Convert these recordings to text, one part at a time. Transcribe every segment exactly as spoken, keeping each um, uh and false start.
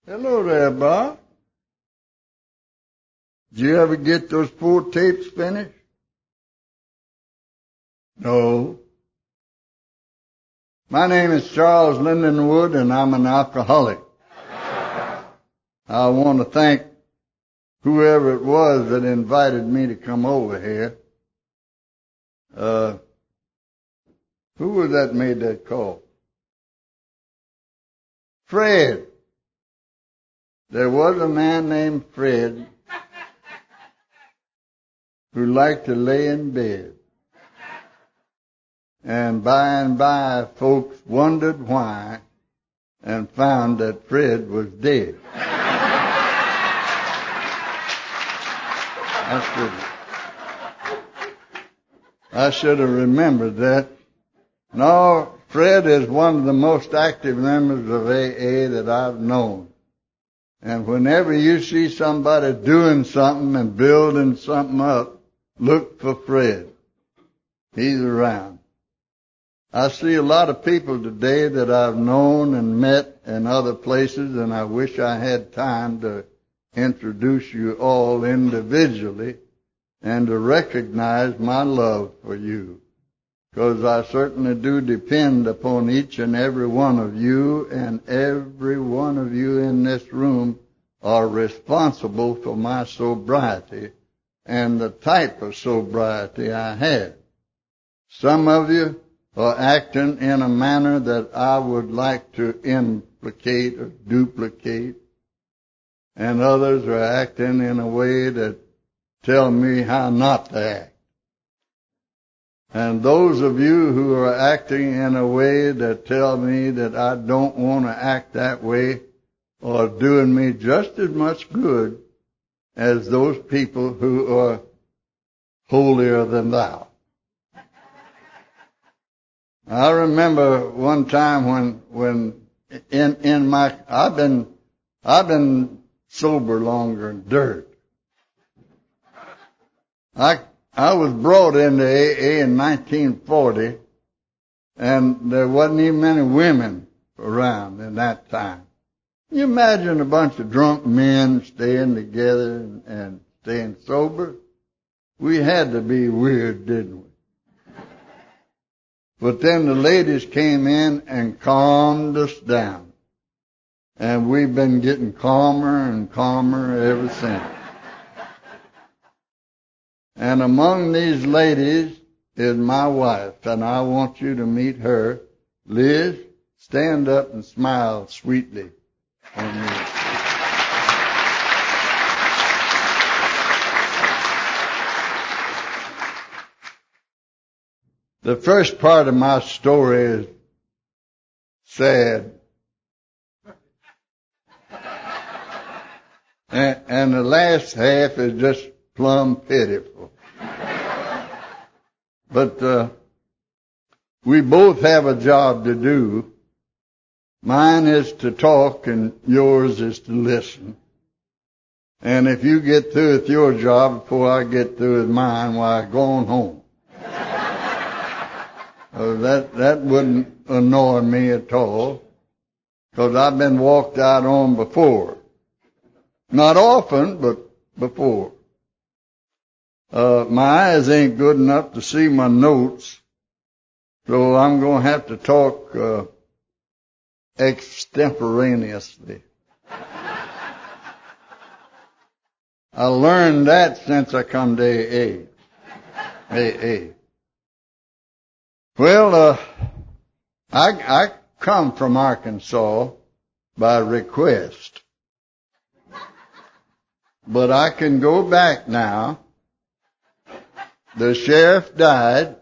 Hello there, Bob. Did you ever get those four tapes finished? No. My name is Charles Lindenwood, and I'm an alcoholic. I want to thank whoever it was that invited me to come over here. Uh, who was that made that call? Fred. There was a man named Fred who liked to lay in bed. And by and by, folks wondered why and found that Fred was dead. I should, I should have remembered that. No, Fred is one of the most active members of A A that I've known. And whenever you see somebody doing something and building something up, look for Fred. He's around. I see a lot of people today that I've known and met in other places, and I wish I had time to introduce you all individually and to recognize my love for you. Because I certainly do depend upon each and every one of you, and every one of you in this room are responsible for my sobriety and the type of sobriety I have. Some of you are acting in a manner that I would like to implicate or duplicate, and others are acting in a way that tell me how not to act. And those of you who are acting in a way that tell me that I don't want to act that way are doing me just as much good as those people who are holier than thou. I remember one time when, when in, in my, I've been, I've been sober longer than dirt. I, I was brought into A A in nineteen forty, and there wasn't even many women around in that time. Can you imagine a bunch of drunk men staying together and, and staying sober? We had to be weird, didn't we? But then the ladies came in and calmed us down. And we've been getting calmer and calmer ever since. And among these ladies is my wife, and I want you to meet her. Liz, stand up and smile sweetly on me. The first part of my story is sad. And, and the last half is just plumb pitiful. But uh, we both have a job to do. Mine is to talk and yours is to listen. And if you get through with your job before I get through with mine, why, go on home. uh, that, that wouldn't annoy me at all, because I've been walked out on before. Not often, but before. Uh, my eyes ain't good enough to see my notes, so I'm going to have to talk uh, extemporaneously. I learned that since I come to A A. A A. Well, uh, I, I come from Arkansas by request. But I can go back now. The sheriff died,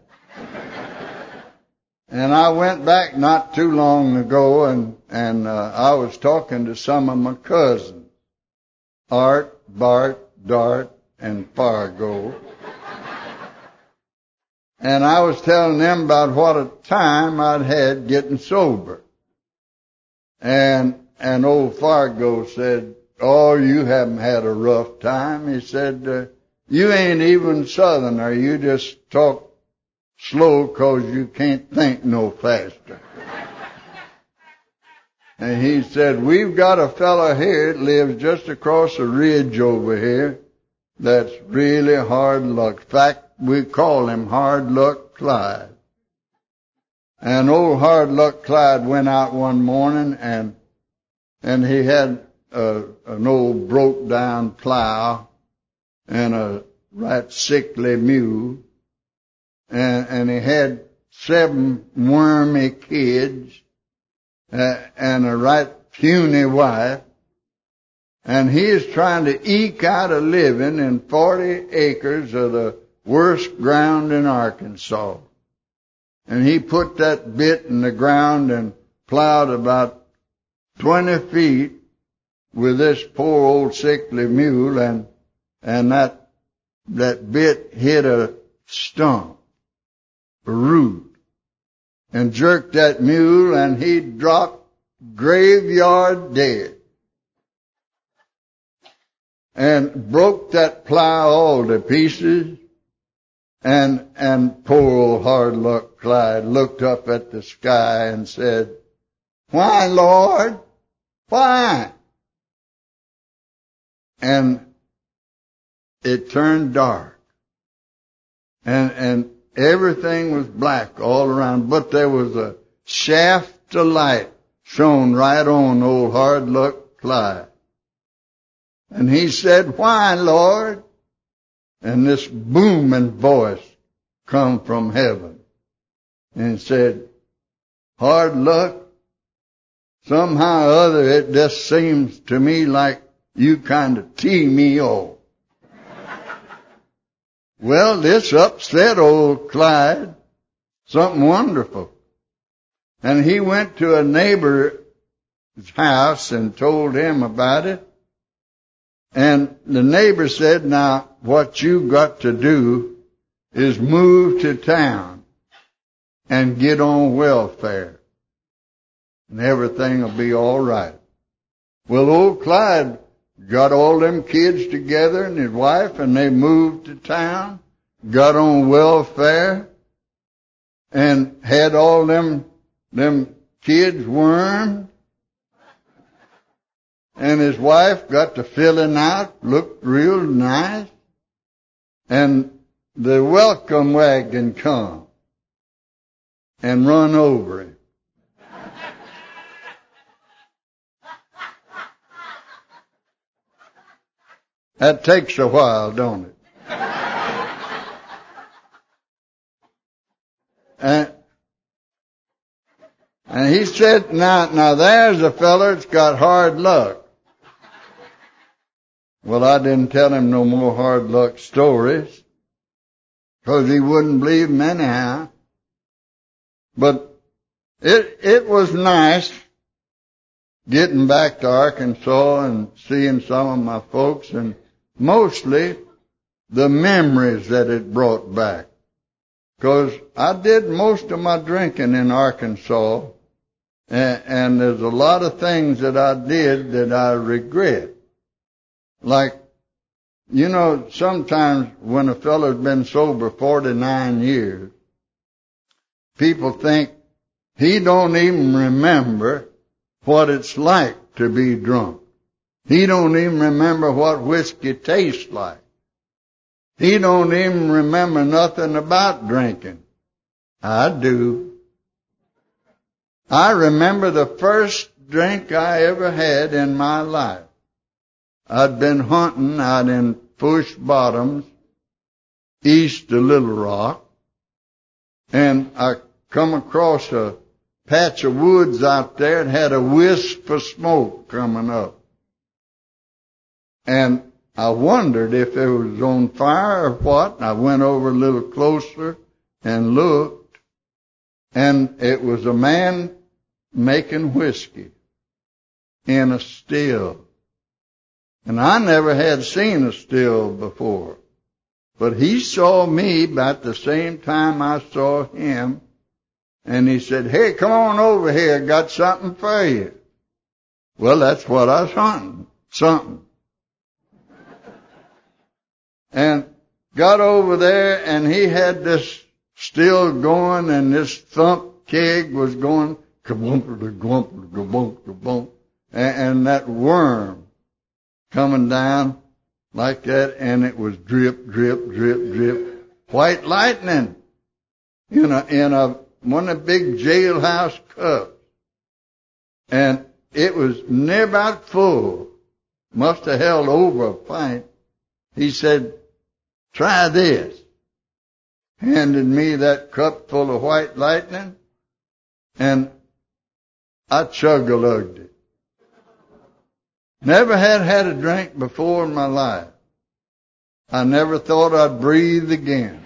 and I went back not too long ago, and, and uh, I was talking to some of my cousins, Art, Bart, Dart, and Fargo. And I was telling them about what a time I'd had getting sober. And, and old Fargo said, "Oh, you haven't had a rough time." He said, uh, "You ain't even Southerner. You just talk slow 'cause you can't think no faster." And he said, we've got a fellow here that lives just across the ridge over here that's really hard luck. In fact, we call him Hard Luck Clyde. And old Hard Luck Clyde went out one morning and and he had a, an old broke down plow and a right sickly mule, and, and he had seven wormy kids uh, and a right puny wife, and he is trying to eke out a living in forty acres of the worst ground in Arkansas. And he put that bit in the ground and plowed about twenty feet with this poor old sickly mule, and and that that bit hit a stump, a root, and jerked that mule, and he dropped graveyard dead, and broke that plow all to pieces. And, and poor old Hard Luck Clyde looked up at the sky and said, why, Lord? Why? And it turned dark. And, and everything was black all around, but there was a shaft of light shone right on old Hard Luck Clyde. And he said, why, Lord? And this booming voice come from heaven and said, Hard Luck, somehow or other it just seems to me like you kind of tee me off. Well, this upset old Clyde, something wonderful. And he went to a neighbor's house and told him about it. And the neighbor said, now, what you got to do is move to town and get on welfare, and everything will be all right. Well, old Clyde got all them kids together and his wife, and they moved to town, got on welfare, and had all them, them kids wormed. And his wife got to filling out, looked real nice. And the welcome wagon come and run over him. That takes a while, don't it? And, and he said, now, now there's a feller that's got hard luck. Well, I didn't tell him no more hard luck stories, because he wouldn't believe them anyhow. But it, it was nice getting back to Arkansas and seeing some of my folks, and mostly the memories that it brought back. Because I did most of my drinking in Arkansas, and, and there's a lot of things that I did that I regret. Like, you know, sometimes when a fellow's been sober forty-nine years, people think he don't even remember what it's like to be drunk. He don't even remember what whiskey tastes like. He don't even remember nothing about drinking. I do. I remember the first drink I ever had in my life. I'd been hunting out in Push Bottoms, east of Little Rock, and I come across a patch of woods out there and had a wisp of smoke coming up. And I wondered if it was on fire or what. I went over a little closer and looked, and it was a man making whiskey in a still. And I never had seen a still before. But he saw me about the same time I saw him. And he said, hey, come on over here. Got something for you. Well, that's what I was hunting. Something. And got over there, and he had this still going, and this thump keg was going kabumper, gwumper, kabump, kabump, and, and that worm coming down like that, and it was drip, drip, drip, drip, white lightning in a in a one of the big jailhouse cups, and it was near about full. Must have held over a pint. He said, "Try this." Handed me that cup full of white lightning, and I chug-a-lugged it. Never had had a drink before in my life. I never thought I'd breathe again.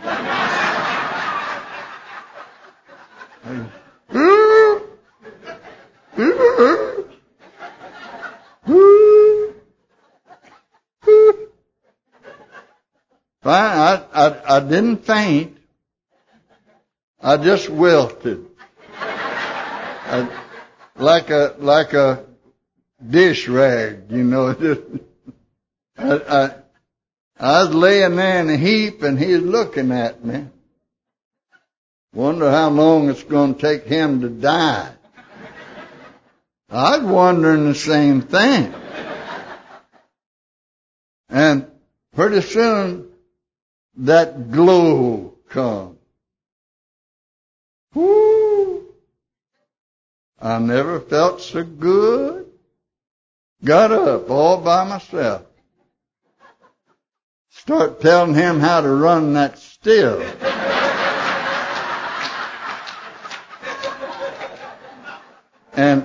Fine, I, I, I didn't faint. I just wilted. I, like a, like a dish rag, you know. I, I, I was laying there in a heap and he was looking at me. Wonder how long it's going to take him to die. I was wondering the same thing. And pretty soon that glow come. Whoo! I never felt so good. Got up all by myself. Start telling him how to run that still. and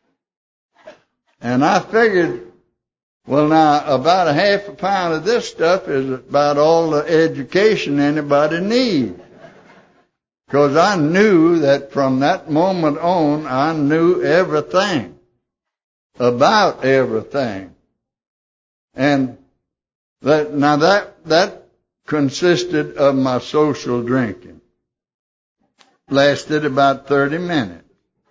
and I figured, well now, about a half a pound of this stuff is about all the education anybody needs. Because I knew that from that moment on, I knew everything. About everything. And that, now that, that consisted of my social drinking. Lasted about thirty minutes.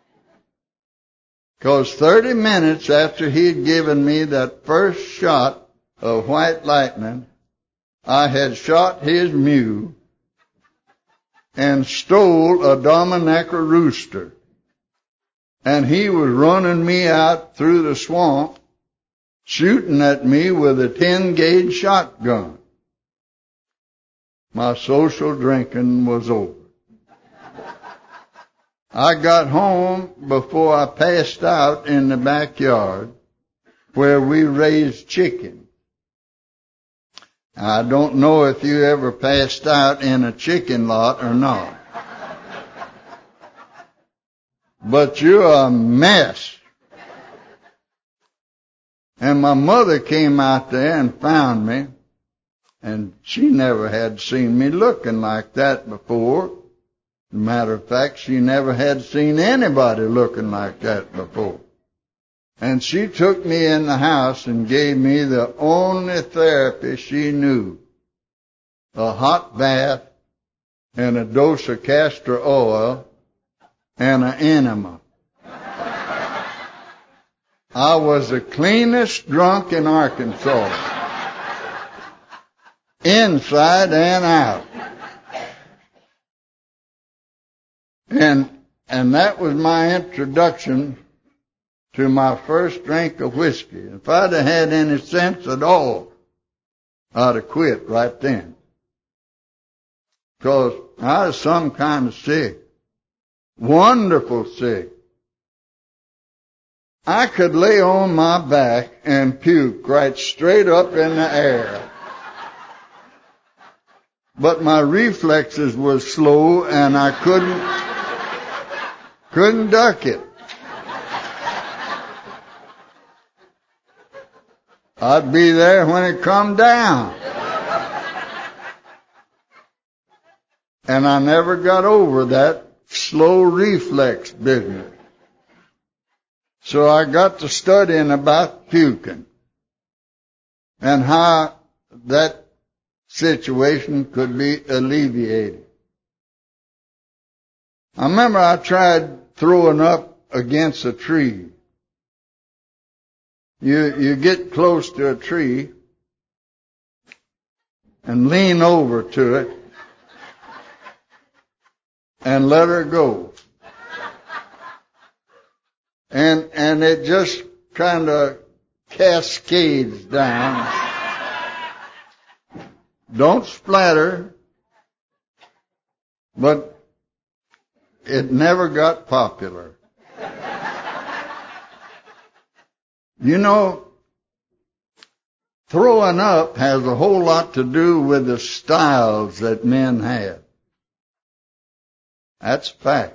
Because thirty minutes after he had given me that first shot of white lightning, I had shot his mule and stole a Dominica rooster. And he was running me out through the swamp, shooting at me with a ten gauge shotgun. My social drinking was over. I got home before I passed out in the backyard where we raised chicken. I don't know if you ever passed out in a chicken lot or not. But you're a mess. And my mother came out there and found me, and she never had seen me looking like that before. As a matter of fact, she never had seen anybody looking like that before. And she took me in the house and gave me the only therapy she knew. A hot bath and a dose of castor oil and an enema. I was the cleanest drunk in Arkansas. Inside and out. And, and that was my introduction to my first drink of whiskey. If I'd have had any sense at all, I'd have quit right then. Because I was some kind of sick. Wonderful sick. I could lay on my back and puke right straight up in the air. But my reflexes were slow and I couldn't, couldn't duck it. I'd be there when it come down. And I never got over that slow reflex business. So I got to studying about puking and how that situation could be alleviated. I remember I tried throwing up against a tree. You, you get close to a tree and lean over to it and let her go. And, and it just kind of cascades down. Don't splatter, but it never got popular. You know, throwing up has a whole lot to do with the styles that men have. That's fact.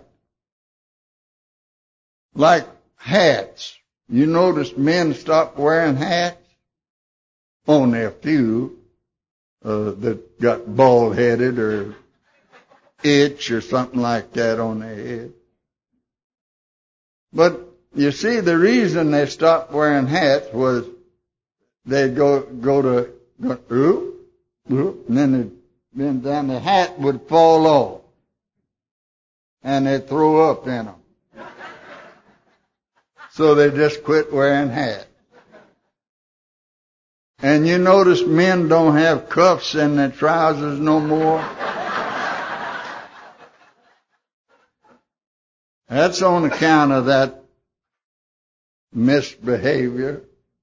Like hats. You notice men stopped wearing hats? Only a few uh, that got bald-headed or itch or something like that on their head. But you see, the reason they stopped wearing hats was they'd go go to go, oop, oop, and then it, then then the hat would fall off, and they'd throw up in them. So they just quit wearing hats. And you notice men don't have cuffs in their trousers no more. That's on account of that misbehavior.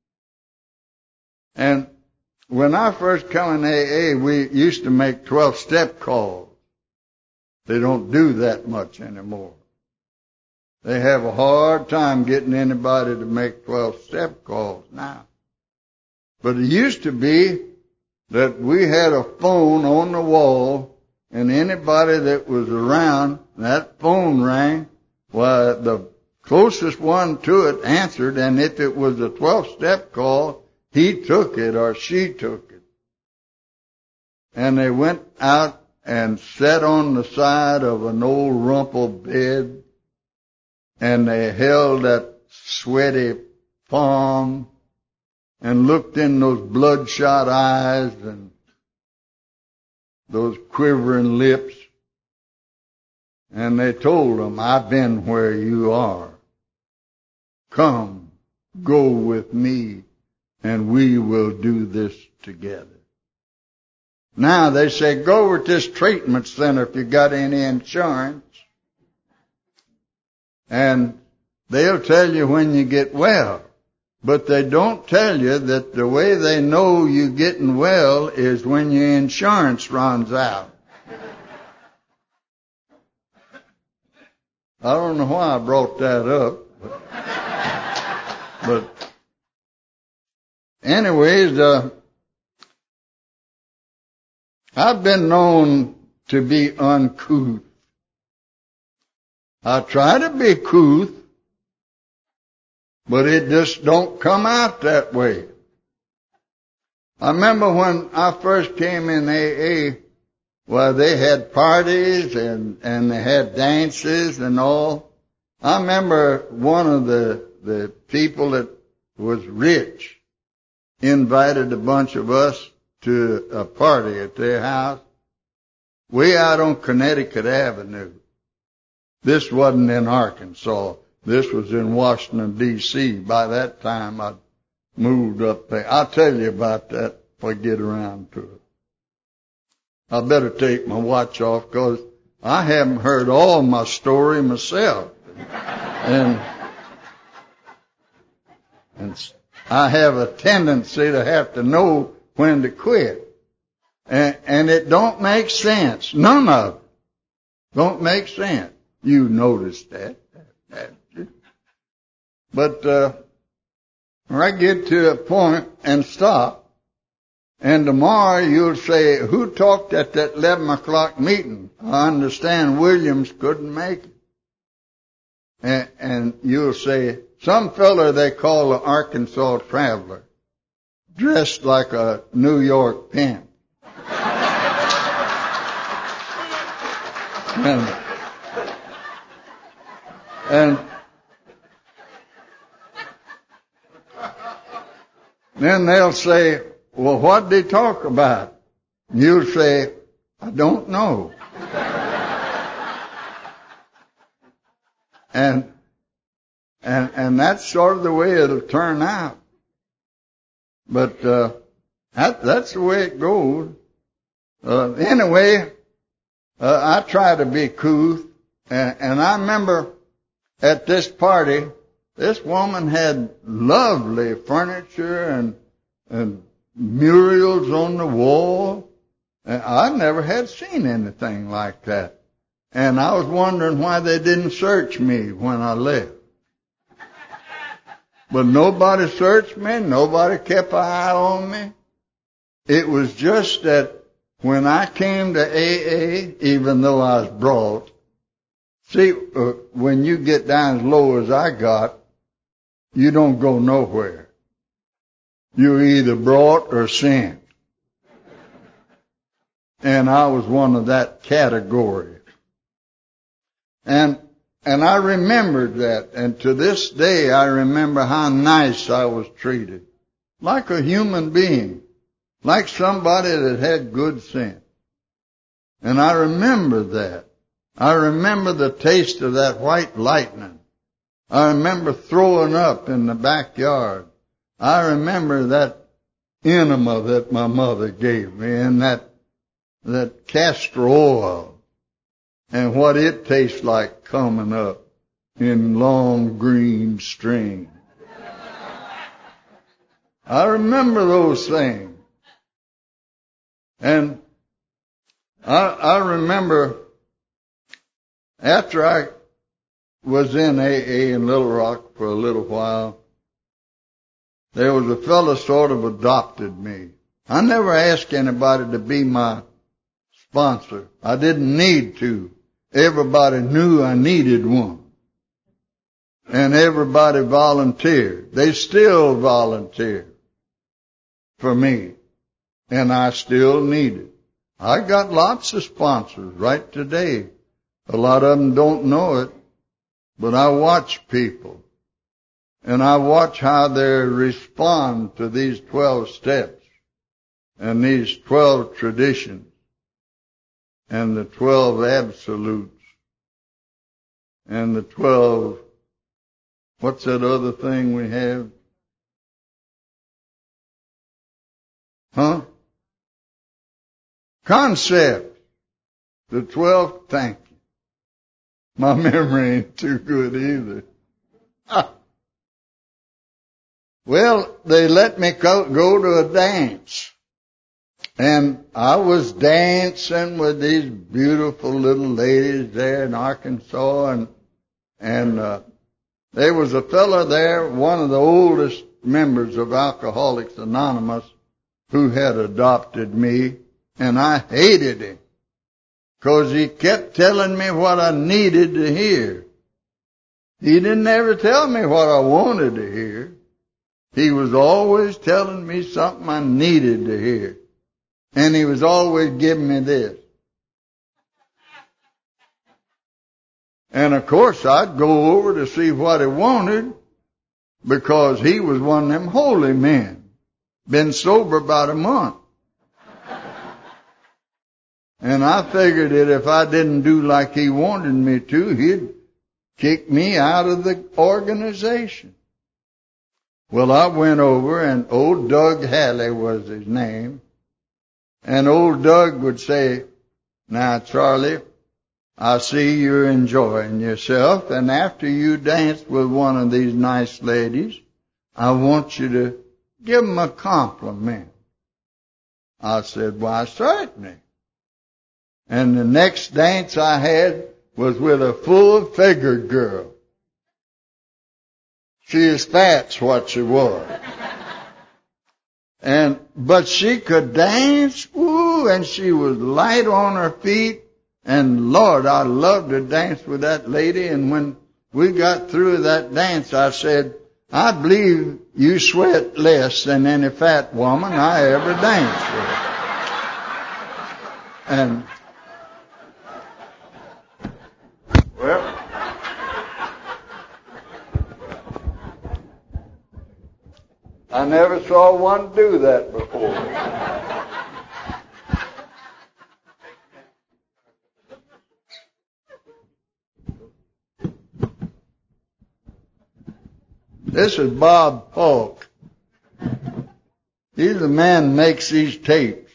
And when I first come in A A, we used to make twelve-step calls. They don't do that much anymore. They have a hard time getting anybody to make twelve-step calls now. But it used to be that we had a phone on the wall, and anybody that was around, that phone rang, well, the closest one to it answered, and if it was a twelve-step call, he took it or she took it. And they went out and sat on the side of an old rumpled bed, and they held that sweaty palm and looked in those bloodshot eyes and those quivering lips. And they told them, I've been where you are. Come, go with me, and we will do this together. Now they say, go over to this treatment center if you got any insurance. And they'll tell you when you get well. But they don't tell you that the way they know you're getting well is when your insurance runs out. I don't know why I brought that up. But, but anyways, uh, I've been known to be uncouth. I try to be couth, but it just don't come out that way. I remember when I first came in A A, well, they had parties and, and they had dances and all. I remember one of the, the people that was rich invited a bunch of us to a party at their house way out on Connecticut Avenue. This wasn't in Arkansas. This was in Washington, D C By that time, I'd moved up there. I'll tell you about that if I get around to it. I better take my watch off because I haven't heard all my story myself. And, and I have a tendency to have to know when to quit. And, and it don't make sense. None of it don't make sense. You noticed that. But uh, when I get to a point and stop, and tomorrow you'll say, who talked at that eleven o'clock meeting? I understand Williams couldn't make it. And, and you'll say, some feller they call an Arkansas Traveler, dressed like a New York pimp. and, and then they'll say, well, what did they talk about? And you'll say, I don't know. and, and, and that's sort of the way it'll turn out. But, uh, that, that's the way it goes. Uh, anyway, uh, I try to be couth. And, and I remember at this party, This woman had lovely furniture and, and murals on the wall. And I never had seen anything like that. And I was wondering why they didn't search me when I left. But nobody searched me. Nobody kept an eye on me. It was just that when I came to A A, even though I was brought, see, uh, when you get down as low as I got, you don't go nowhere. You're either brought or sent. And I was one of that category. And, and I remembered that. And to this day, I remember how nice I was treated. Like a human being. Like somebody that had good sense. And I remember that. I remember the taste of that white lightning. I remember throwing up in the backyard. I remember that enema that my mother gave me and that, that castor oil and what it tastes like coming up in long green string. I remember those things. And I, I remember after I was in A A in Little Rock for a little while, there was a fellow sort of adopted me. I never asked anybody to be my sponsor. I didn't need to. Everybody knew I needed one. And everybody volunteered. They still volunteer for me. And I still need it. I got lots of sponsors right today. A lot of them don't know it, but I watch people. And I watch how they respond to these twelve steps and these twelve traditions and the twelve absolutes and the twelve, what's that other thing we have? Huh? Concept. The twelve, thank you. My memory ain't too good either. Ah. Well, they let me go, go to a dance. And I was dancing with these beautiful little ladies there in Arkansas. And, and, uh, there was a fellow there, one of the oldest members of Alcoholics Anonymous, who had adopted me. And I hated him. 'Cause he kept telling me what I needed to hear. He didn't ever tell me what I wanted to hear. He was always telling me something I needed to hear. And he was always giving me this. And of course I'd go over to see what he wanted, because he was one of them holy men. Been sober about a month. And I figured that if I didn't do like he wanted me to, he'd kick me out of the organization. Well, I went over, and old Doug Halley was his name. And old Doug would say, "Now, Charlie, I see you're enjoying yourself, and after you dance with one of these nice ladies, I want you to give them a compliment." I said, "Why, certainly." And the next dance I had was with a full-figured girl. She is fat's what she was. And, but she could dance, ooh, and she was light on her feet. And Lord, I loved to dance with that lady. And when we got through that dance, I said, "I believe you sweat less than any fat woman I ever danced with." And, well, I never saw one do that before. This is Bob Falk. He's the man who makes these tapes.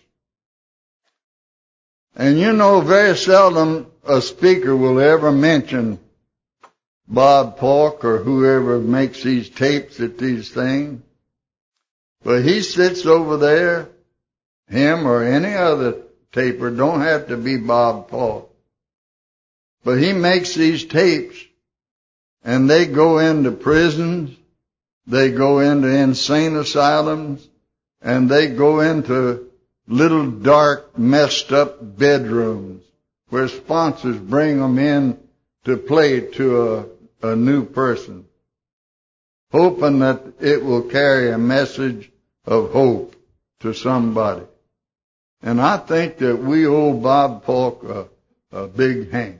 And you know, very seldom a speaker will ever mention Bob Falk or whoever makes these tapes at these things. But he sits over there, him or any other taper, don't have to be Bob Falk. But he makes these tapes, and they go into prisons, they go into insane asylums, and they go into little dark, messed up bedrooms where sponsors bring them in to play to a, a new person, hoping that it will carry a message of hope to somebody. And I think that we owe Bob Falk a, a big hand.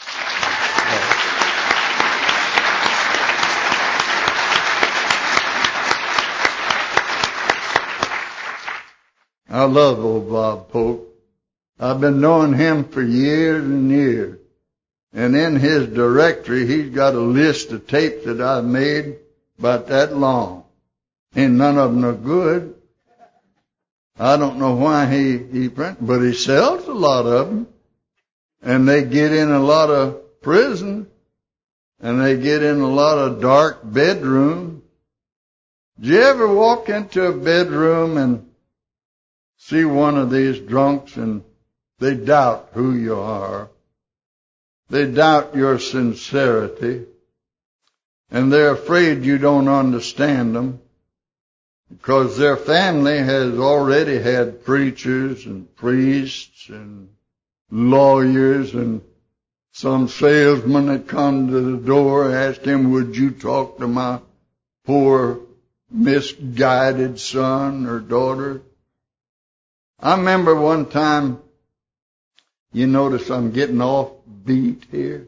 I love old Bob Falk. I've been knowing him for years and years. And in his directory, he's got a list of tapes that I've made about that long. And none of them are good. I don't know why he, he print, but he sells a lot of them. And they get in a lot of prison. And they get in a lot of dark bedrooms. Did you ever walk into a bedroom and see one of these drunks and they doubt who you are? They doubt your sincerity. And they're afraid you don't understand them, because their family has already had preachers and priests and lawyers and some salesman that come to the door and ask him, would you talk to my poor misguided son or daughter? I remember one time, you notice I'm getting off beat here.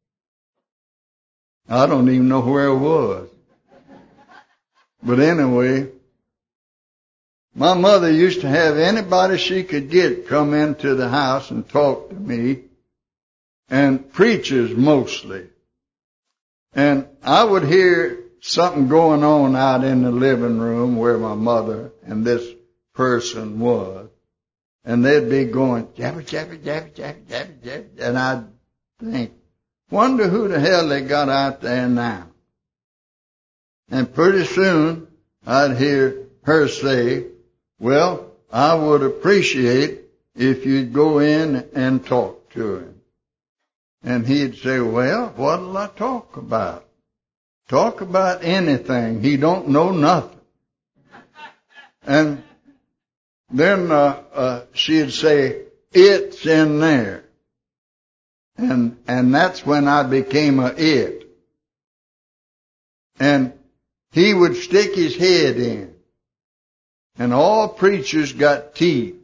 I don't even know where I was. But anyway, my mother used to have anybody she could get come into the house and talk to me, and preachers mostly. And I would hear something going on out in the living room where my mother and this person was. And they'd be going, jabber, jabber, jabber, jabber, jabber, jabber. And I'd think, wonder who the hell they got out there now. And pretty soon, I'd hear her say, well, I would appreciate if you'd go in and talk to him. And he'd say, well, what'll I talk about? Talk about anything. He don't know nothing. And then uh, uh, she'd say, it's in there. And and that's when I became a it. And he would stick his head in. And all preachers got teeth.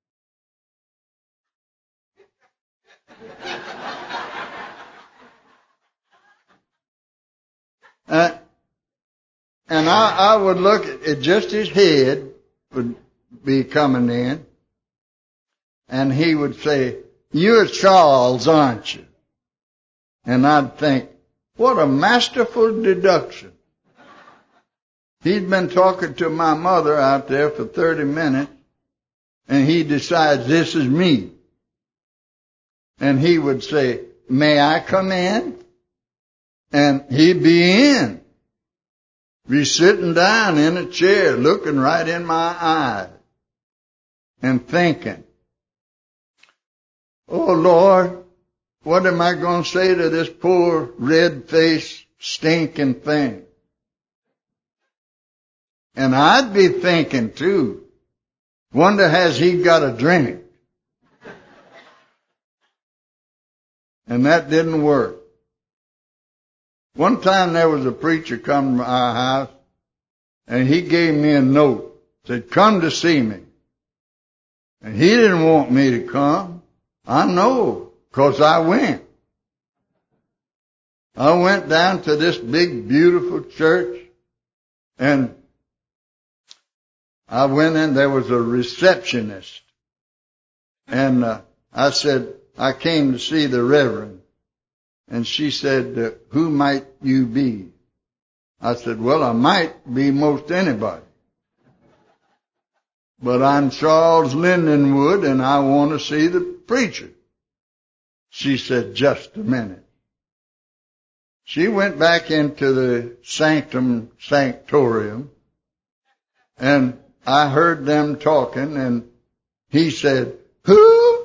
uh, and I, I would look at it, just his head would be coming in. And he would say, you're Charles, aren't you? And I'd think, what a masterful deduction. He'd been talking to my mother out there for thirty minutes, and he decides this is me. And he would say, may I come in? And he'd be in. Be sitting down in a chair, looking right in my eyes, and thinking, oh, Lord, what am I going to say to this poor, red-faced, stinking thing? And I'd be thinking, too, wonder has he got a drink? And that didn't work. One time there was a preacher come to our house, and he gave me a note, said, come to see me. And he didn't want me to come. I know, 'cause I went. I went down to this big, beautiful church, and I went in, there was a receptionist. And uh, I said, I came to see the Reverend. And she said, uh, who might you be? I said, well, I might be most anybody. But I'm Charles Lindenwood, and I want to see the preacher. She said, just a minute. she went back into the sanctum sanctorium, and I heard them talking, and he said, "Who?"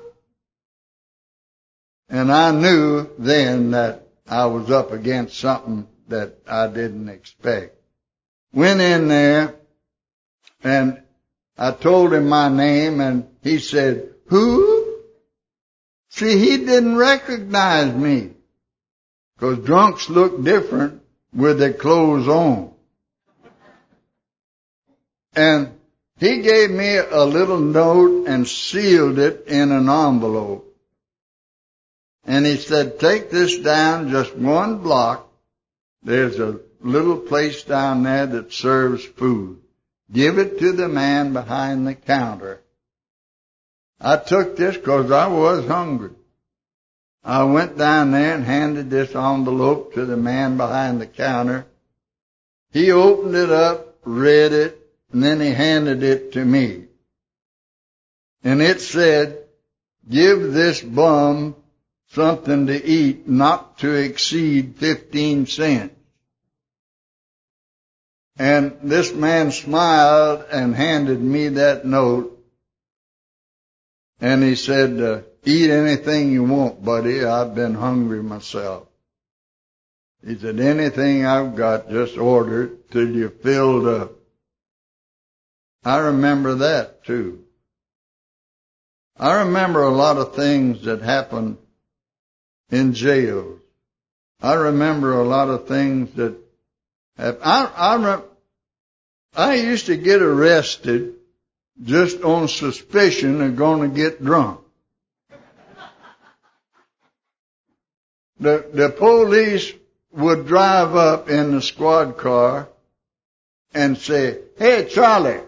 And I knew then that I was up against something that I didn't expect. Went in there, and I told him my name, and he said, "Who?" See, he didn't recognize me, because drunks look different with their clothes on. And he gave me a little note and sealed it in an envelope. And he said, "Take this down just one block. There's a little place down there that serves food. Give it to the man behind the counter." I took this because I was hungry. I went down there and handed this envelope to the man behind the counter. He opened it up, read it, and then he handed it to me. And it said, "Give this bum something to eat not to exceed fifteen cents. And this man smiled and handed me that note. And he said, uh, "Eat anything you want, buddy. I've been hungry myself." He said, "Anything I've got, just order it till you're filled up." I remember that too. I remember a lot of things that happened in jails. I remember a lot of things that happened. I, I, I used to get arrested just on suspicion of going to get drunk. The, the police would drive up in the squad car and say, "Hey, Charlie."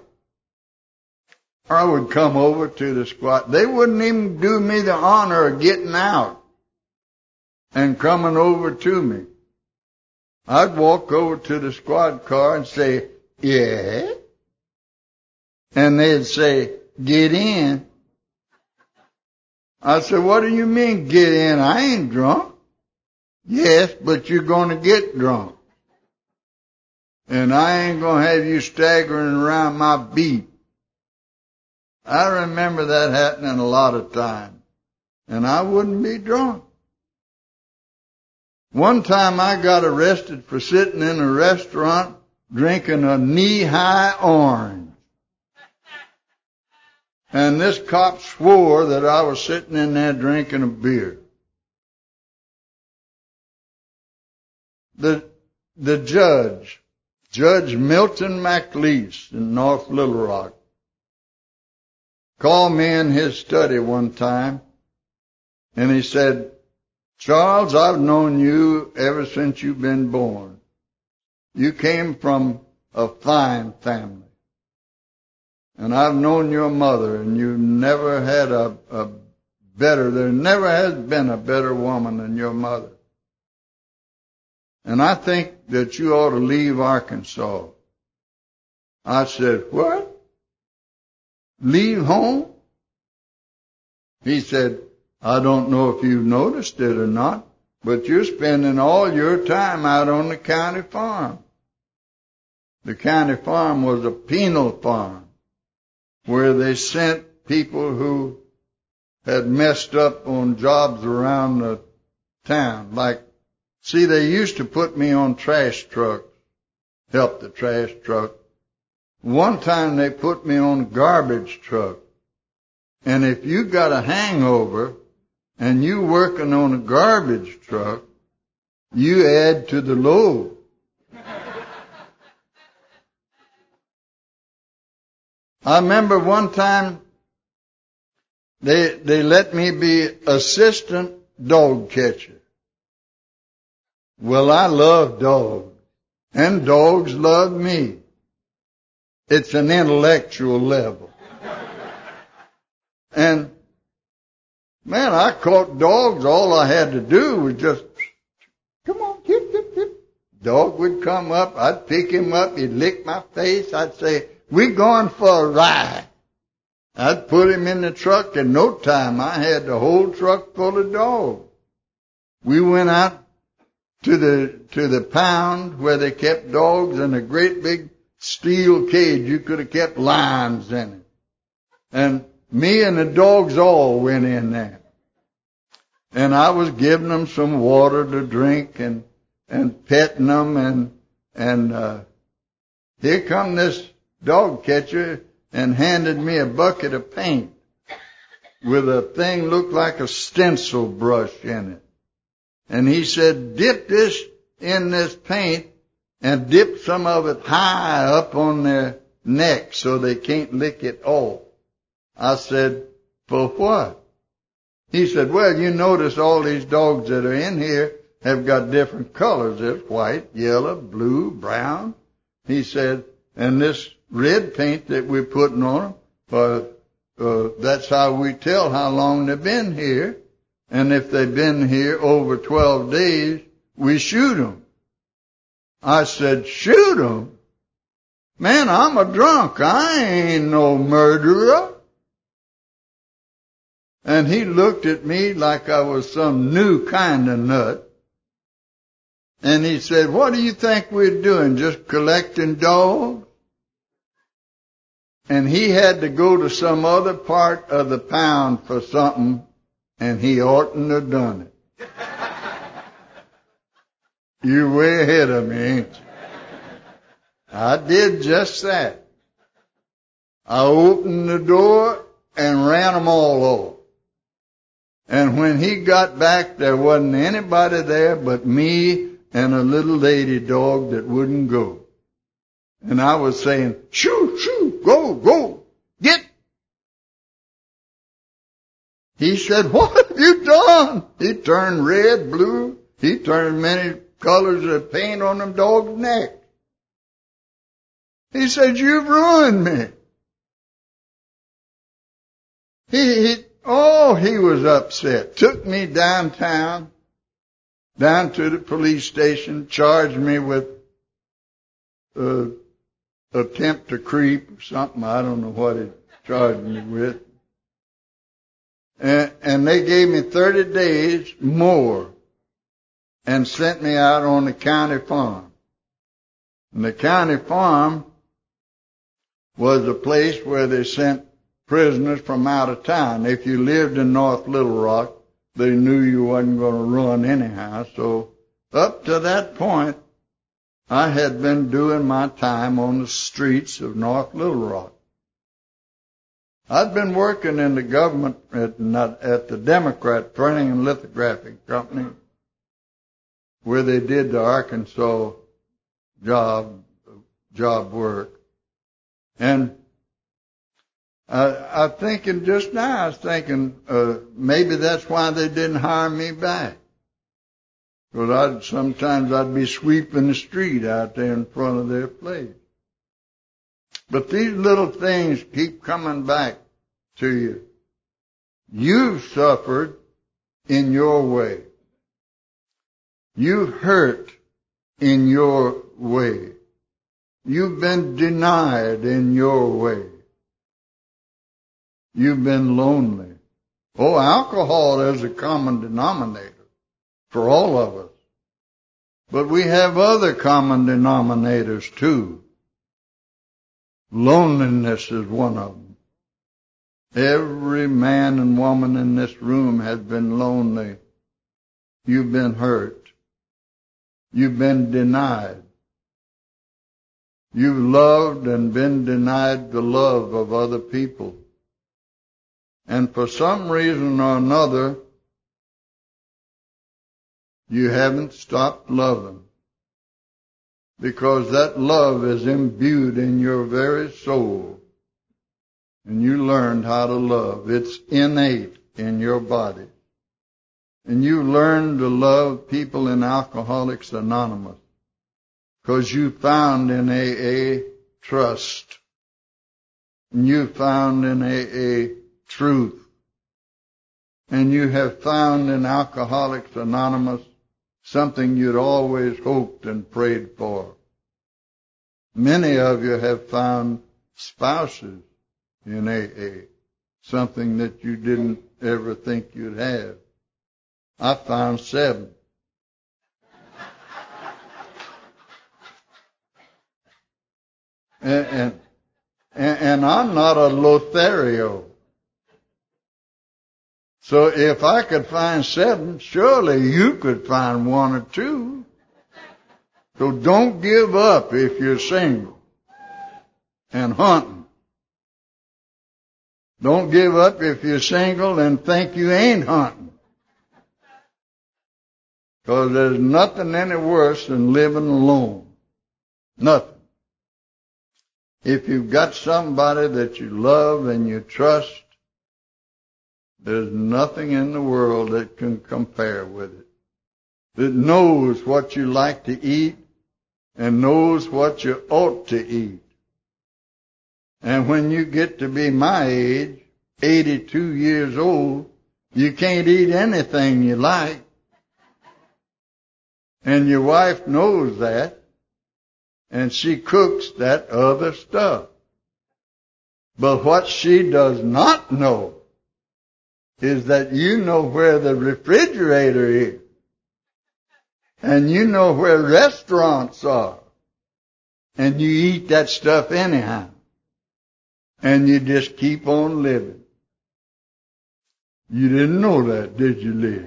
I would come over to the squad. They wouldn't even do me the honor of getting out and coming over to me. I'd walk over to the squad car and say, "Yeah." And they'd say, "Get in." I said, "What do you mean, get in? I ain't drunk." "Yes, but you're going to get drunk. And I ain't going to have you staggering around my beat." I remember that happening a lot of times. And I wouldn't be drunk. One time I got arrested for sitting in a restaurant drinking a knee-high orange. And this cop swore that I was sitting in there drinking a beer. The, the judge, Judge Milton McLeese in North Little Rock, called me in his study one time, and he said, "Charles, I've known you ever since you've been born. You came from a fine family. And I've known your mother, and you never had a, a better, there never has been a better woman than your mother. And I think that you ought to leave Arkansas." I said, "What? Leave home?" He said, "I don't know if you've noticed it or not, but you're spending all your time out on the county farm." The county farm was a penal farm where they sent people who had messed up on jobs around the town. Like, see, they used to put me on trash trucks, help the trash truck. One time they put me on a garbage truck. And if you got a hangover and you working on a garbage truck, you add to the load. I remember one time they they let me be assistant dog catcher. Well, I love dogs, and dogs love me. It's an intellectual level. And, man, I caught dogs. All I had to do was just, come on, tip, tip, tip. Dog would come up. I'd pick him up. He'd lick my face. I'd say, "We're going for a ride." I'd put him in the truck. In no time, I had the whole truck full of dogs. We went out to the, to the pound where they kept dogs in a great big steel cage. You could have kept lions in it. And me and the dogs all went in there. And I was giving them some water to drink and, and petting them and, and, uh, here come this dog catcher and handed me a bucket of paint with a thing looked like a stencil brush in it. And he said, dip this in this paint and dip some of it high up on their neck so they can't lick it off. I said, for what? He said, well, you notice all these dogs that are in here have got different colors. There's white, yellow, blue, brown. He said, and this red paint that we're putting on them, uh, uh, that's how we tell how long they've been here. And if they've been here over twelve days, we shoot them. I said, shoot them? Man, I'm a drunk. I ain't no murderer. And he looked at me like I was some new kind of nut. And he said, what do you think we're doing? Just collecting dogs? And he had to go to some other part of the pound for something, and he oughtn't have done it. You're way ahead of me, ain't you? I did just that. I opened the door and ran them all over. And when he got back, there wasn't anybody there but me and a little lady dog that wouldn't go. And I was saying, shoo, shoo, go, go, get. He said, what have you done? He turned red, blue. He turned many colors of paint on them dogs' necks. He said, you've ruined me. He, he, oh, he was upset. Took me downtown, down to the police station, charged me with uh, attempt to creep or something. I don't know what he charged me with. And, and they gave me thirty days more and sent me out on the county farm. And the county farm was a place where they sent prisoners from out of town. If you lived in North Little Rock, they knew you wasn't going to run anyhow. So up to that point, I had been doing my time on the streets of North Little Rock. I'd been working in the government at, not, at the Democrat Printing and Lithography Company, where they did the Arkansas job, job work. And I, I'm thinking just now, I was thinking, uh, maybe that's why they didn't hire me back. Because I'd, sometimes I'd be sweeping the street out there in front of their place. But these little things keep coming back to you. You've suffered in your way. You've hurt in your way. You've been denied in your way. You've been lonely. Oh, alcohol is a common denominator for all of us. But we have other common denominators too. Loneliness is one of them. Every man and woman in this room has been lonely. You've been hurt. You've been denied. You've loved and been denied the love of other people. And for some reason or another, you haven't stopped loving. Because that love is imbued in your very soul. And you learned how to love. It's innate in your body. And you learned to love people in Alcoholics Anonymous. Because you found in A A trust. And you found in A A truth. And you have found in Alcoholics Anonymous something you'd always hoped and prayed for. Many of you have found spouses in A A, something that you didn't ever think you'd have. I found seven. And, and, and I'm not a Lothario. So if I could find seven, surely you could find one or two. So don't give up if you're single and hunting. Don't give up if you're single and think you ain't hunting. Because there's nothing any worse than living alone. Nothing. If you've got somebody that you love and you trust, there's nothing in the world that can compare with it. That knows what you like to eat and knows what you ought to eat. And when you get to be my age, eighty-two years old, you can't eat anything you like. And your wife knows that, and she cooks that other stuff. But what she does not know is that you know where the refrigerator is. And you know where restaurants are. And you eat that stuff anyhow. And you just keep on living. You didn't know that, did you, Liz?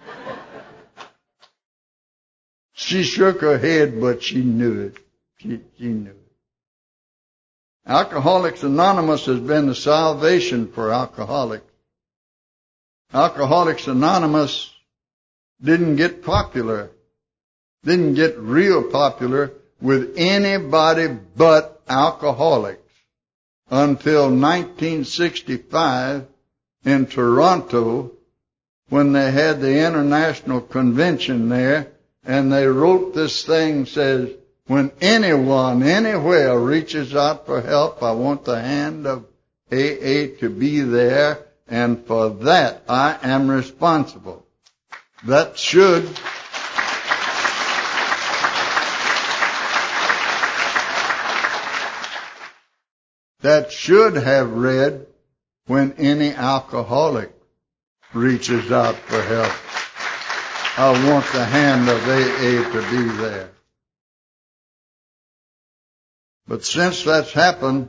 She shook her head, but she knew it. She, she knew it. Alcoholics Anonymous has been the salvation for alcoholics. Alcoholics Anonymous didn't get popular, didn't get real popular with anybody but alcoholics until nineteen sixty-five in Toronto, when they had the international convention there, and they wrote this thing, says, when anyone, anywhere reaches out for help, I want the hand of A A to be there, and for that I am responsible. That should that should have read, when any alcoholic reaches out for help, I want the hand of A A to be there. But since that's happened,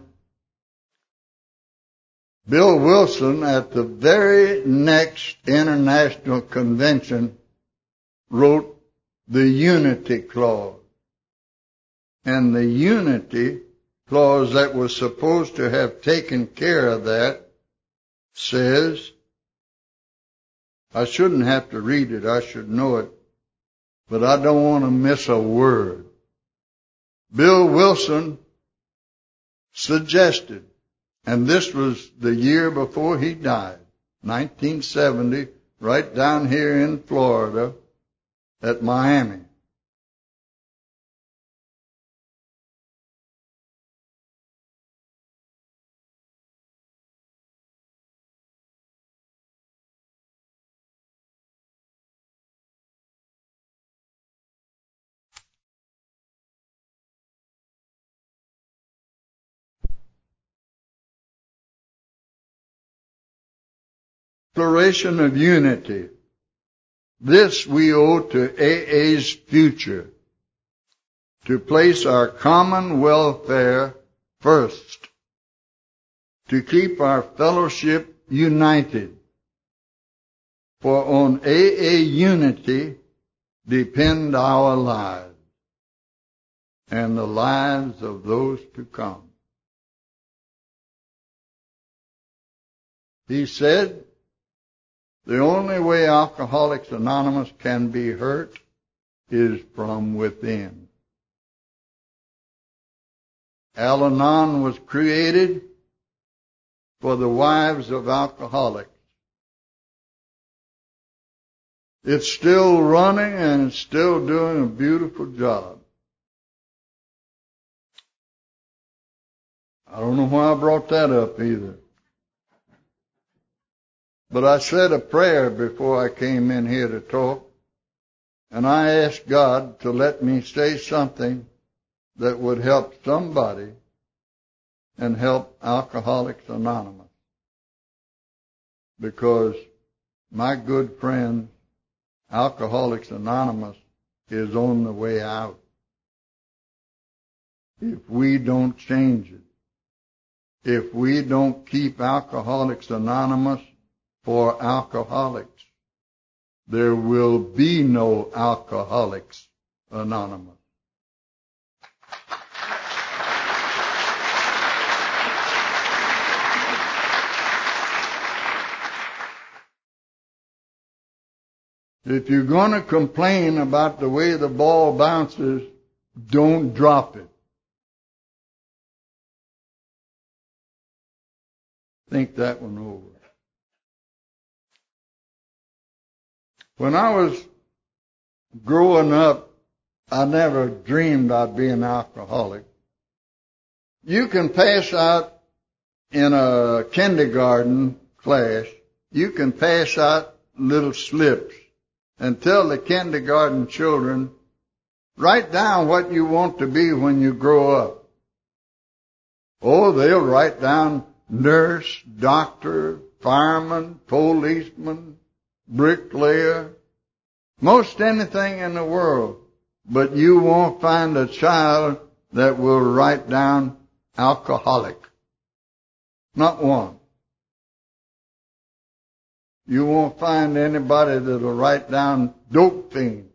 Bill Wilson, at the very next international convention, wrote the Unity Clause. And the Unity Clause that was supposed to have taken care of that says, I shouldn't have to read it, I should know it, but I don't want to miss a word. Bill Wilson suggested, and this was the year before he died, nineteen seventy, right down here in Florida at Miami. Declaration of Unity. This we owe to A A's future, to place our common welfare first, to keep our fellowship united, for on A A unity depend our lives and the lives of those to come. He said, the only way Alcoholics Anonymous can be hurt is from within. Al-Anon was created for the wives of alcoholics. It's still running and it's still doing a beautiful job. I don't know why I brought that up either. But I said a prayer before I came in here to talk, and I asked God to let me say something that would help somebody and help Alcoholics Anonymous. Because my good friend, Alcoholics Anonymous, is on the way out. if we don't change it. If we don't keep Alcoholics Anonymous for alcoholics, there will be no Alcoholics Anonymous. If you're going to complain about the way the ball bounces, don't drop it. Think that one over. When I was growing up, I never dreamed I'd be an alcoholic. You can pass out in a kindergarten class, you can pass out little slips and tell the kindergarten children, write down what you want to be when you grow up. Oh, they'll write down nurse, doctor, fireman, policeman, bricklayer, most anything in the world. But you won't find a child that will write down alcoholic. Not one. You won't find anybody that'll write down dope fiend.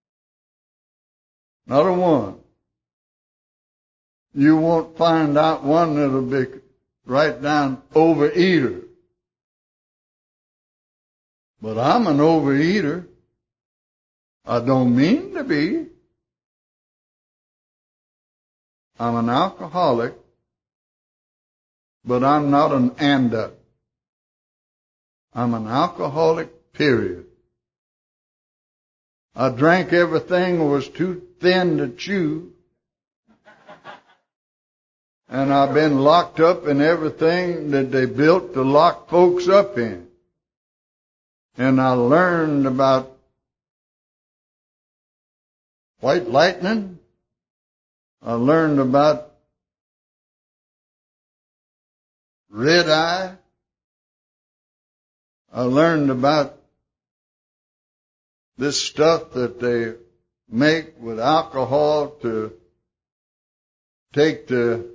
Not a one. You won't find out one that'll be write down overeater. But I'm an overeater. I don't mean to be. I'm an alcoholic, but I'm not an and-up. I'm an alcoholic, period. I drank everything that was too thin to chew. And I've been locked up in everything that they built to lock folks up in. And I learned about white lightning. I learned about red eye. I learned about this stuff that they make with alcohol to take the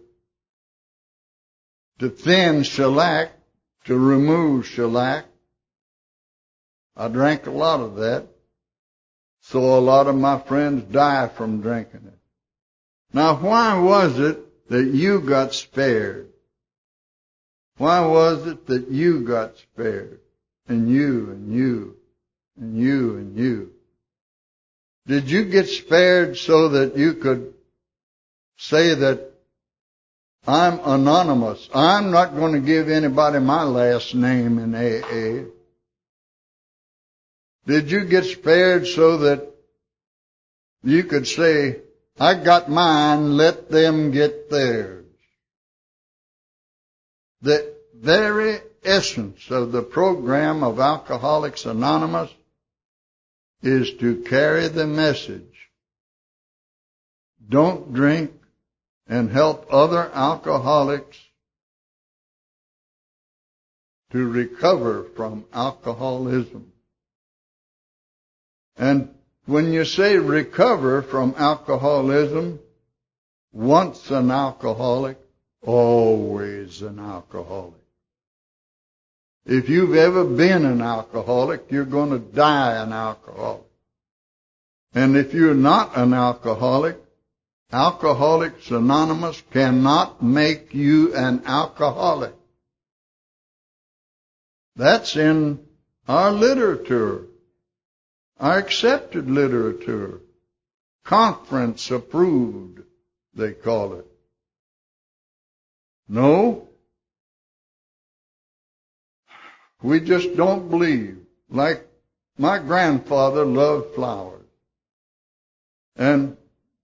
to thin shellac, to remove shellac. I drank a lot of that. So a lot of my friends die from drinking it. Now, why was it that you got spared? Why was it that you got spared? And you, and you, and you, and you. Did you get spared so that you could say that I'm anonymous? I'm not going to give anybody my last name in A A. Did you get spared so that you could say, I got mine, let them get theirs? The very essence of the program of Alcoholics Anonymous is to carry the message. Don't drink, and help other alcoholics to recover from alcoholism. And when you say recover from alcoholism, once an alcoholic, always an alcoholic. If you've ever been an alcoholic, you're going to die an alcoholic. And if you're not an alcoholic, Alcoholics Anonymous cannot make you an alcoholic. That's in our literature, our accepted literature. Conference approved, they call it. No, we just don't believe. Like my grandfather loved flowers. And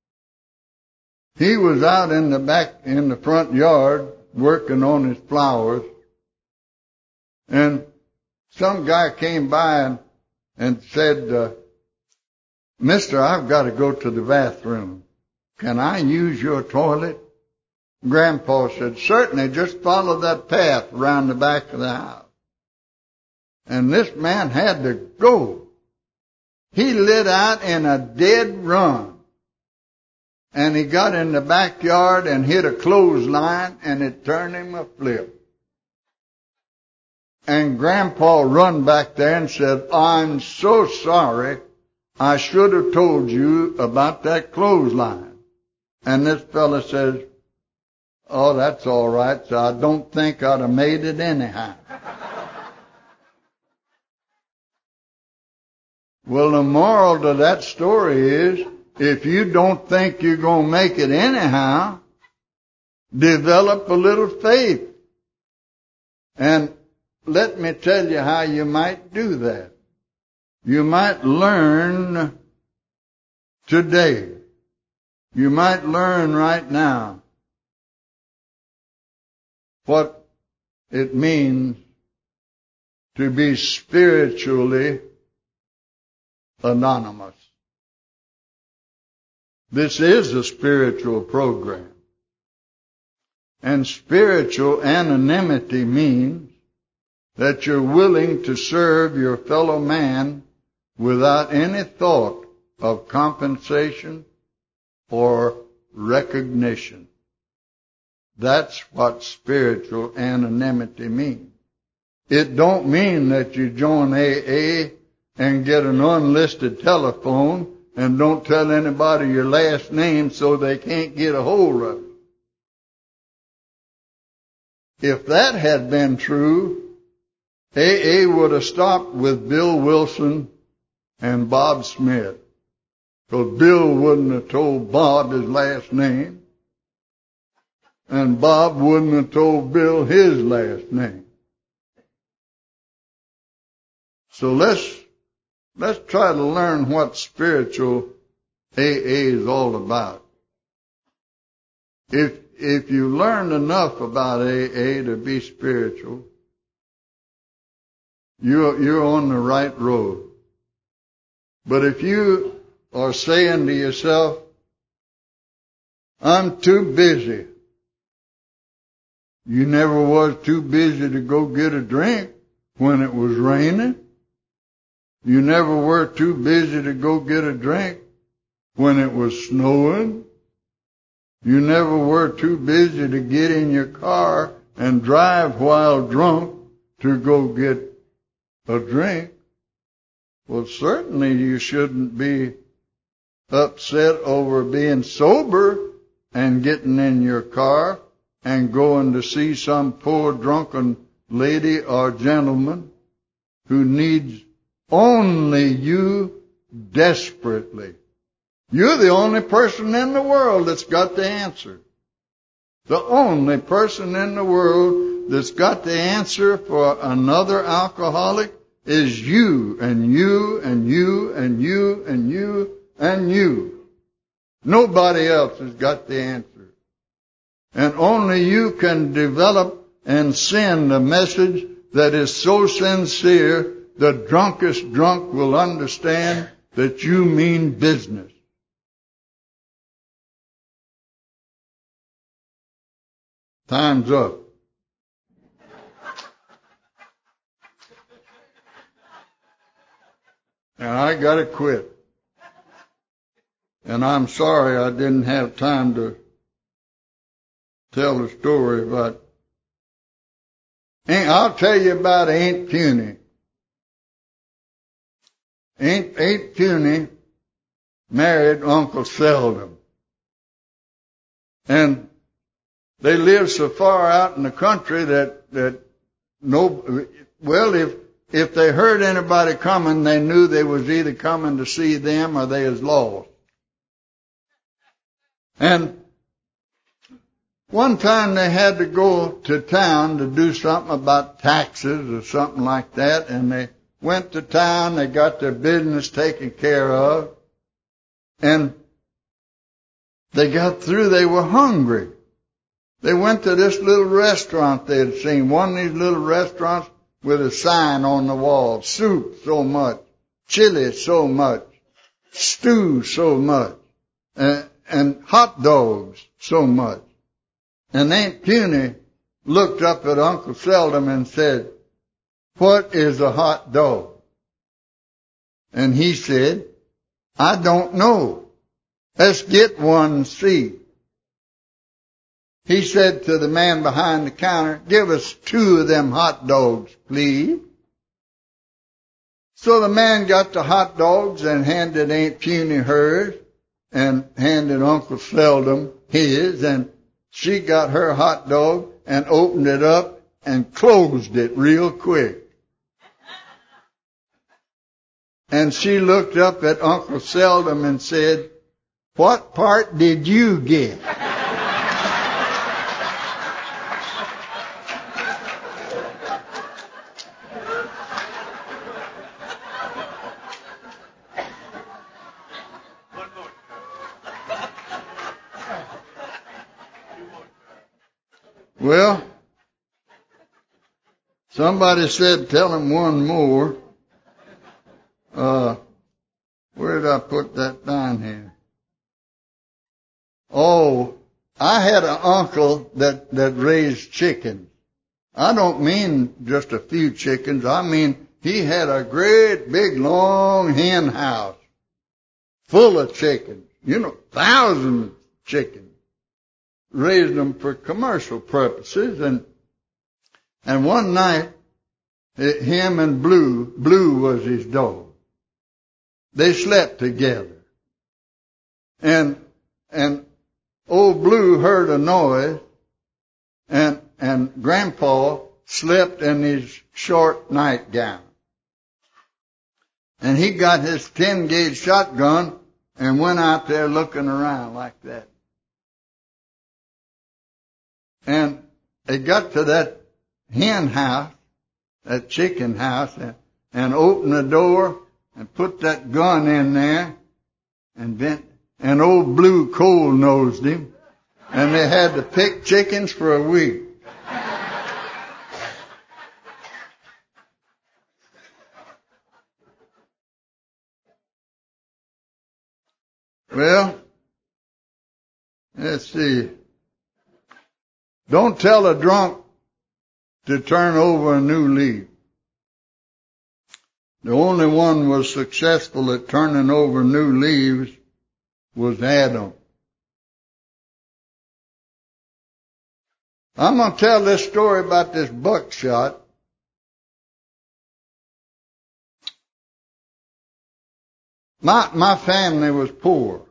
he was out in the back, in the front yard, working on his flowers. And some guy came by and, and said, uh, Mister, I've got to go to the bathroom. Can I use your toilet? Grandpa said, certainly, just follow that path around the back of the house. And this man had to go. He lit out in a dead run. and he got in the backyard and hit a clothesline, and it turned him a flip. And Grandpa run back there and said, I'm so sorry. I should have told you about that clothesline. And this fella says, oh, that's all right. So I don't think I'd have made it anyhow. Well, the moral to that story is, if you don't think you're going to make it anyhow, develop a little faith. And let me tell you how you might do that. You might learn today. You might learn right now what it means to be spiritually anonymous. This is a spiritual program. And spiritual anonymity means that you're willing to serve your fellow man without any thought of compensation or recognition. That's what spiritual anonymity means. It don't mean that you join A A and get an unlisted telephone and don't tell anybody your last name so they can't get a hold of you. If that had been true, A A would have stopped with Bill Wilson and Bob Smith. Because Bill wouldn't have told Bob his last name, and Bob wouldn't have told Bill his last name. So let's, let's try to learn what spiritual A A is all about. If, if you learn enough about A A to be spiritual, you're, you're on the right road. But if you are saying to yourself, I'm too busy. You never was too busy to go get a drink when it was raining. You never were too busy to go get a drink when it was snowing. You never were too busy to get in your car and drive while drunk to go get a drink. Well, certainly you shouldn't be upset over being sober and getting in your car and going to see some poor drunken lady or gentleman who needs only you desperately. You're the only person in the world that's got the answer. The only person in the world that's got the answer for another alcoholic is you and you and you and you and you and you. Nobody else has got the answer. And only you can develop and send a message that is so sincere the drunkest drunk will understand that you mean business. Time's up. And I gotta quit. And I'm sorry I didn't have time to tell the story, but I'll tell you about Aunt Puny. Aunt, Aunt Puny married Uncle Seldom. And they lived so far out in the country that, that no, well, if, if they heard anybody coming, they knew they was either coming to see them or they was lost. And one time they had to go to town to do something about taxes or something like that, and they went to town, they got their business taken care of, and they got through, they were hungry. They went to this little restaurant they had seen, one of these little restaurants with a sign on the wall, soup so much, chili so much, stew so much, and, and hot dogs so much. And Aunt Puny looked up at Uncle Seldom and said, what is a hot dog? And he said, I don't know. Let's get one seat. He said to the man behind the counter, give us two of them hot dogs, please. So the man got the hot dogs and handed Aunt Puny hers and handed Uncle Seldom his, and she got her hot dog and opened it up and closed it real quick. And she looked up at Uncle Seldom and said, what part did you get? Well, somebody said, tell him one more. Uh, where did I put that down here? Oh, I had an uncle that, that raised chickens. I don't mean just a few chickens. I mean, he had a great big long hen house full of chickens. You know, thousands of chickens. Raised them for commercial purposes, and and one night, it, him and Blue, Blue was his dog. They slept together, and and old Blue heard a noise, and and Grandpa slept in his short nightgown, and he got his ten gauge shotgun and went out there looking around like that. And they got to that hen house, that chicken house, and, and opened the door and put that gun in there, and bent, and old Blue cold nosed him, and they had to pick chickens for a week. Well, let's see. Don't tell a drunk to turn over a new leaf. The only one was successful at turning over new leaves was Adam. I'm going to tell this story about this buckshot. My, my family was poor.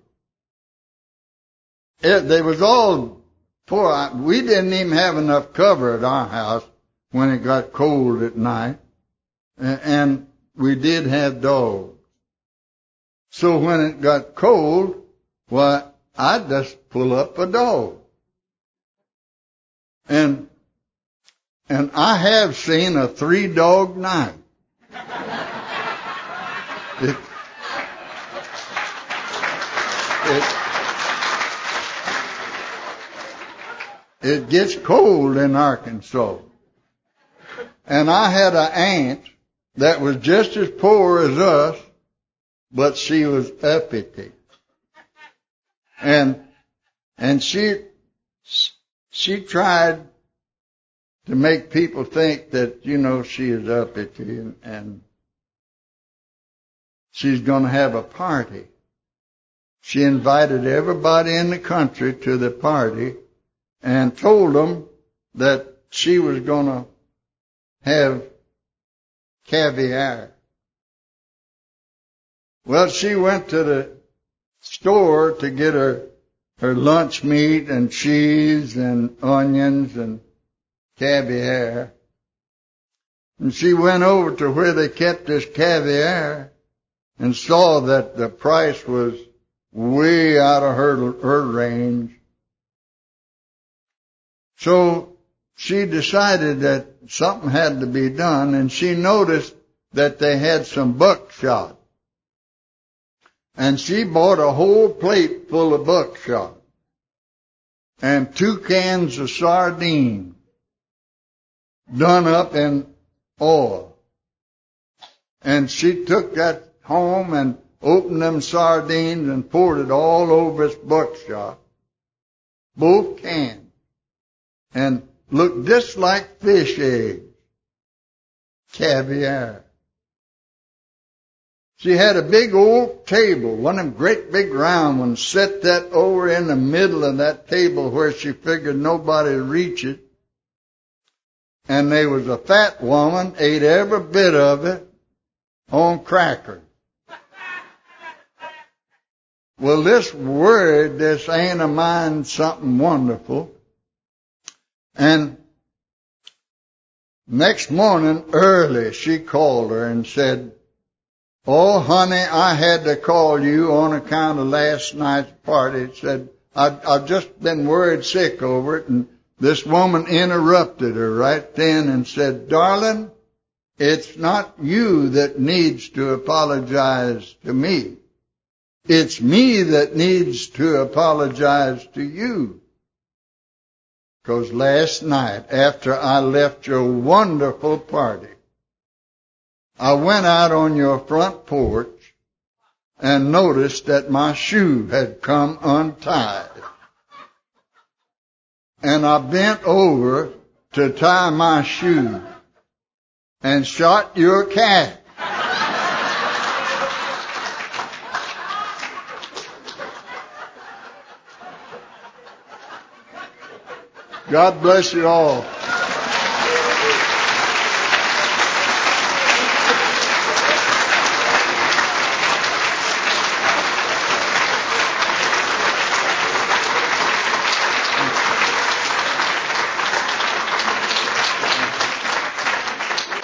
It, they was all poor. We didn't even have enough cover at our house when it got cold at night. And we did have dogs. So when it got cold, well, I'd just pull up a dog. And, and I have seen a three dog night. It, it, it gets cold in Arkansas. And I had an aunt that was just as poor as us, but she was uppity. And, and she, she tried to make people think that, you know, she is uppity and, and she's going to have a party. She invited everybody in the country to the party and told them that she was going to have caviar. Well, she went to the store to get her, her lunch meat and cheese and onions and caviar. And she went over to where they kept this caviar and saw that the price was way out of her, her range. So she decided that something had to be done, and she noticed that they had some buckshot. And she bought a whole plate full of buckshot and two cans of sardines done up in oil. And she took that home and opened them sardines and poured it all over this buckshot, both cans, and looked just like fish eggs, caviar. She had a big old table, one of them great big round ones, set that over in the middle of that table where she figured nobody'd reach it. And there was a fat woman, ate every bit of it on crackers. Well, this word, this ain't of mine, something wonderful. And next morning early, she called her and said, "Oh, honey, I had to call you on account of last night's party." Said, I've, I've just been worried sick over it. And this woman interrupted her right then and said, "Darling, it's not you that needs to apologize to me. It's me that needs to apologize to you. Because last night, after I left your wonderful party, I went out on your front porch and noticed that my shoe had come untied. And I bent over to tie my shoe and shot your cat." God bless you all.